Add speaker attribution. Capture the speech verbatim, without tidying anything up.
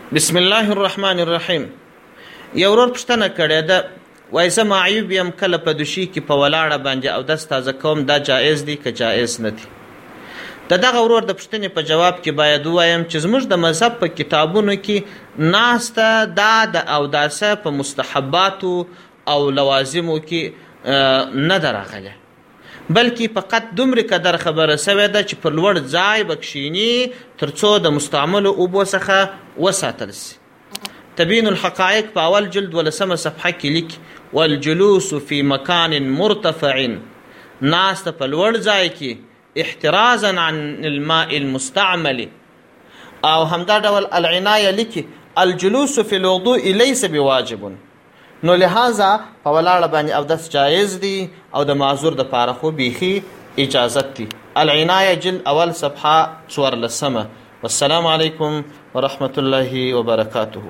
Speaker 1: بسم الله الرحمن الرحیم. یو ورور پوښتنه کړې ده، وایي زه معیوب یم، کله په دوشي کې په ولاړه باندې اودس تازه کوم، دا جایز دی که جایز نه دی؟ د دغه ورور د پوښتنې په جواب کې باید ووایم چې زموږ د مذهب په کتابونو کې ناسته دا د اوداسه په مستحباتو او لوازمو کې نه ده راغلی، بلکې فقط دومره قدر خبره سوې ده چې پر لوړ ځای به کښېني تر څو د مستعملو اوبو څخه وساتل سي. تبین الحقائق په اول جلد ولسمه صفحه کې لیکي والجلوس فی مکان مرتفع، ناسته په لوړ ځای کې احترازا عن الماء المستعمل. او همدا ډول العنایه لیکي الجلوس فی الوضوء لیس بواجب، نو لہذا په ولاړه باندې اودس جایز دی او د معذور د پاره خو بیخي اجازت دی. العنایه جلد اول صفحه څوارلسمه. والسلام علیکم ورحمة الله وبرکاته.